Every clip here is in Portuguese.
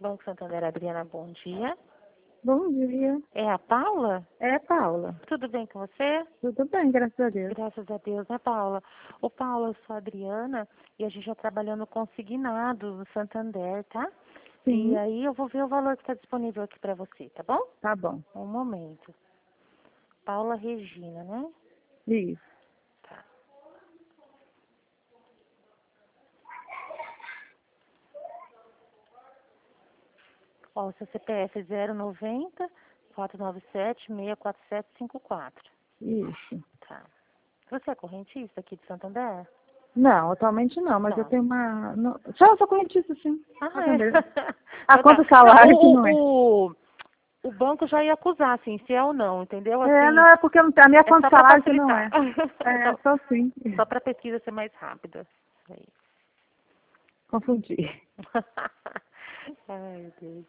Banco Santander, Adriana, bom dia. Bom dia. É a Paula? É, Paula. Tudo bem com você? Tudo bem, graças a Deus. Graças a Deus, né, Paula? Ô, Paula, eu sou a Adriana e a gente já trabalhando consignado no Santander, tá? E Sim. aí eu vou ver o valor que está disponível aqui para você, tá bom? Tá bom. Um momento. Paula Regina, né? Isso. Tá. Ó, o seu CPF é 090 497 64754. Isso. Tá. Você é correntista aqui de Santander? Não, atualmente não, mas eu Não. tenho uma... Não... Só sou correntista, sim. Ah, Santander. é. A Então conta tá. salário que Não, não é. o banco já ia acusar, assim, se é ou não, entendeu? É, Assim, não, é porque a minha é conta só para salário que não facilitar. é. É, só sim. Só para a pesquisa ser mais rápida. Aí. Confundi. Ai, Deus.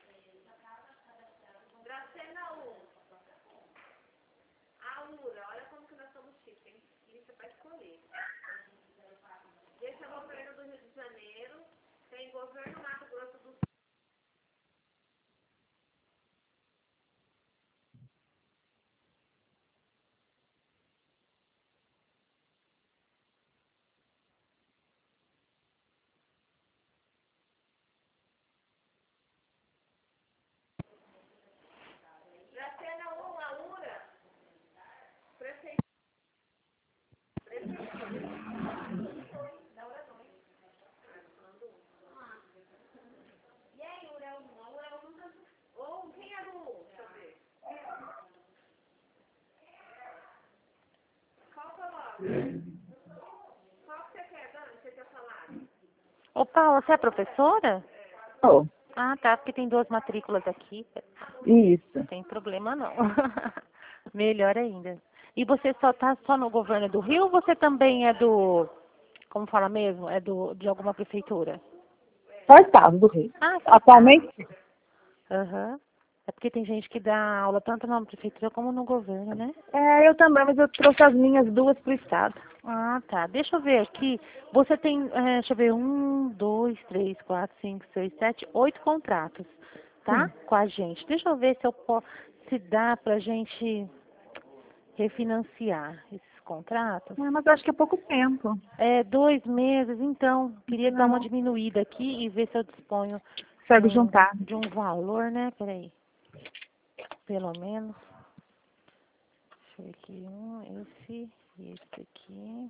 Ô, Paula, você é professora? Oh, Ah, tá, porque tem 2 matrículas aqui. isso. Não tem problema, não. Melhor ainda. E você só tá só no governo do Rio ou você também é do, como fala mesmo, é de alguma prefeitura? Só estado do Rio. Ah, você tá. Atualmente, Aham. É porque tem gente que dá aula tanto na prefeitura como no governo, né? eu também, mas eu trouxe as minhas duas pro estado. Ah, tá. Deixa eu ver aqui. Você tem, deixa eu ver, 1, 2, 3, 4, 5, 6, 7, 8 contratos, tá? Sim. Com a gente. Deixa eu ver se eu posso, se dá pra gente refinanciar esses contratos. É, mas eu acho que é pouco tempo. É 2 meses, então. Queria dar uma Não, diminuída aqui e ver se eu disponho consegue juntar. de um valor, né? Peraí. Pelo menos. Deixa eu ver aqui. Esse e esse aqui.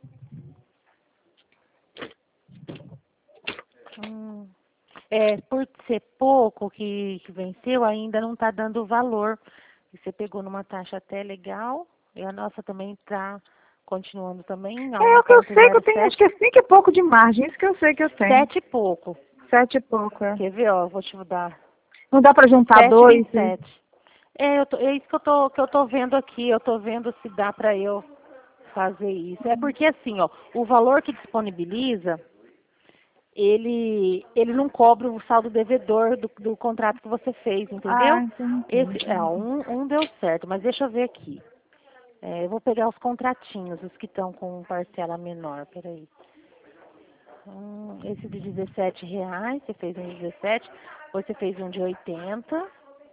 Hum. É, por ser pouco que venceu, ainda não está dando valor. E você pegou numa taxa até legal, e a nossa também está continuando também a É o que eu sei que eu tenho, acho 1,07. que é 5 e pouco de margem, isso que eu sei que eu tenho. 7 e pouco. 7 e pouco, é. Quer ver, ó, vou te dar. Não dá pra juntar 2? 7,27. É isso que eu tô vendo aqui. Eu tô vendo se dá para eu fazer isso. É porque assim, ó, o valor que disponibiliza, ele não cobre o saldo devedor do contrato que você fez, Ah, entendeu? entendi. Esse, um deu certo, mas deixa eu ver aqui. É, eu vou pegar os contratinhos, os que estão com parcela menor, peraí. Esse de R$ 17, você fez um de 17, você fez um de 80.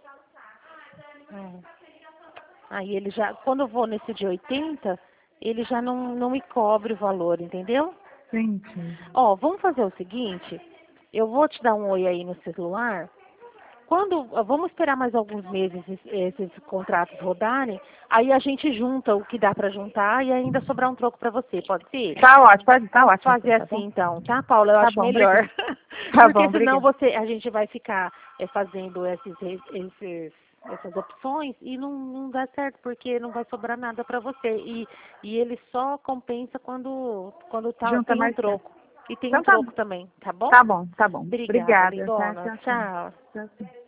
Aí ele já, quando eu vou nesse de 80, ele já não me cobre o valor, entendeu? Entendi. Ó, vamos fazer o seguinte, eu vou te dar um oi aí no celular. Vamos esperar mais alguns meses esses contratos rodarem, aí a gente junta o que dá para juntar e ainda sobrar um troco para você, pode ser? Tá ótimo, tá Vamos ótimo, fazer tá bom? assim então, tá, Paula? Eu Tá acho bom, obrigada. melhor. Tá bom, Porque senão obrigada. a gente vai ficar fazendo essas opções e não dá certo, porque não vai sobrar nada para você. E ele só compensa quando Junta tem um mais tempo. troco. E tem um Então tá, troco também, tá bom? tá bom, tá bom. Obrigada, Obrigada, tá? Lindona. Tchau, tchau. Tchau. Tchau, tchau.